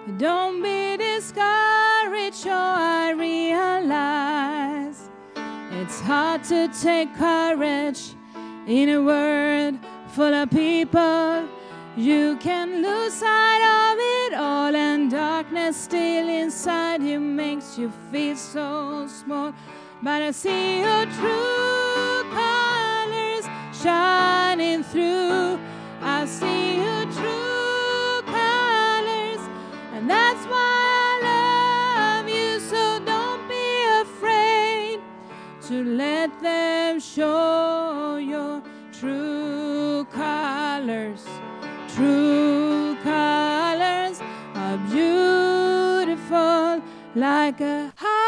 Don't be discouraged, oh, I realize it's hard to take courage in a world full of people. You can lose sight of it all, and darkness still inside you makes you feel so small. But I see your true colors shining through. I see your true colors, and that's why I love you. So don't be afraid to let them show your true colors. True colors are beautiful like a